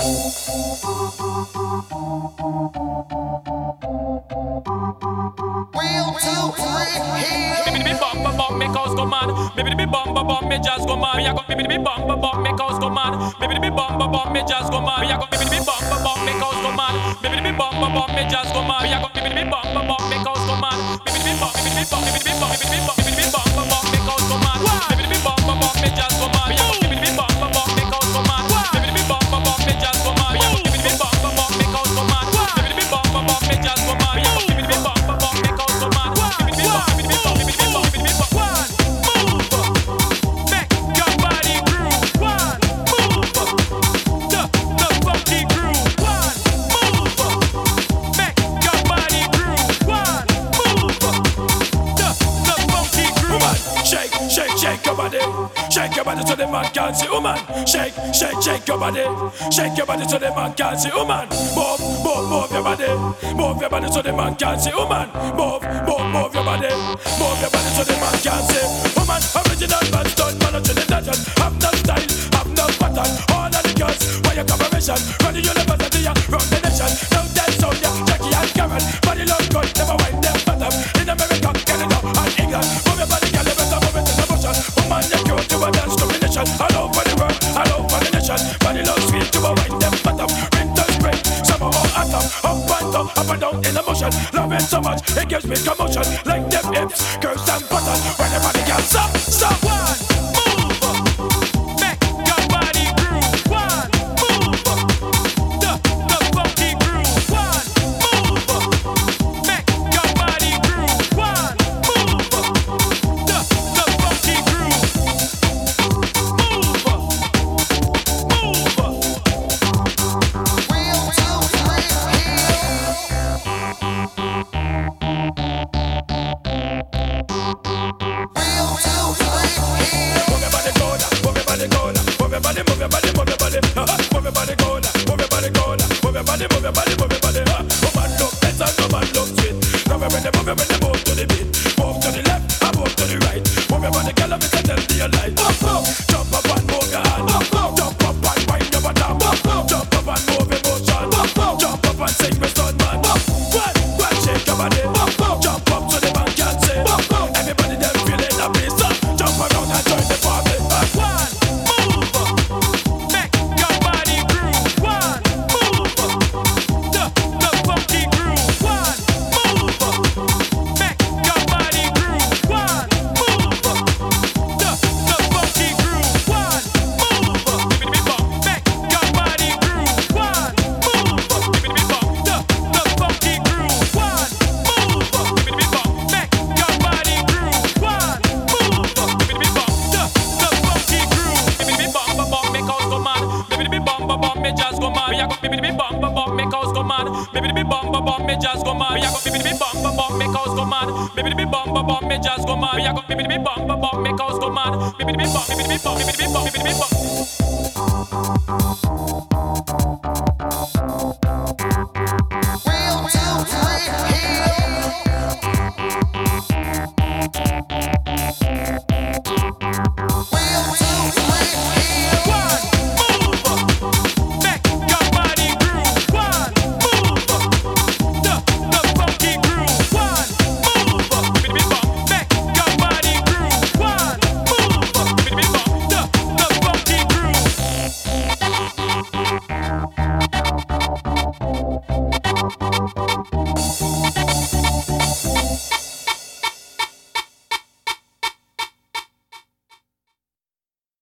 Make house go mad. Baby be bum, me jazz go mad. Me a go baby be bum, make house go mad. Baby be bum, me jazz go mad. Me a go baby be bum, make house go mad. Baby be bum, me jazz go mad. Me a go baby be bum, make house go mad. Baby be bum, make house go mad. Baby be bum, me jazz go mad. Me a go baby be bum, make house go mad. Baby be bum, me jazz go mad. Me a go baby be bum, make house go mad. Baby be bum, me jazz go mad. Me a go baby be bum, make house go mad. Baby be bum. Shake your body so the man can't see, woman. Shake your body. Shake your body so the man can't see, woman. Move your body. Move your body so the man can't see, woman. Move your body. Move your body so the man can't see, woman. Original man, stone man, to the dungeon. Have no style, have no pattern. All of the girls, why your collaboration? Run the university, run the nation. Now dance so ya, Jackie and Karen. Body look good, never wind them bottom. In America, Canada, and England. Move your body, girl, you better move it in the motion. Woman, you're cute, you a dance combination. All over the world, all over the nation. Body love sweet, you a wind them bottom. Winter, spring, summer or autumn. Up and down in the motion. Love it so much, it gives me commotion. Like them hips, curves and buttons. When the body girl stop. One, move, make your body groove. One, move, the funky groove. One, move, make your body groove. One, move, the funky groove. Me jazz go mad. Me a go baby be bum, make house go mad. Baby be bum, me jazz go mad. Me a go baby be bum, make house go mad. Baby be bum, me jazz go mad. Me a go baby be bum, make house go mad. Baby be bum, baby be bum, baby be bum, baby be bum.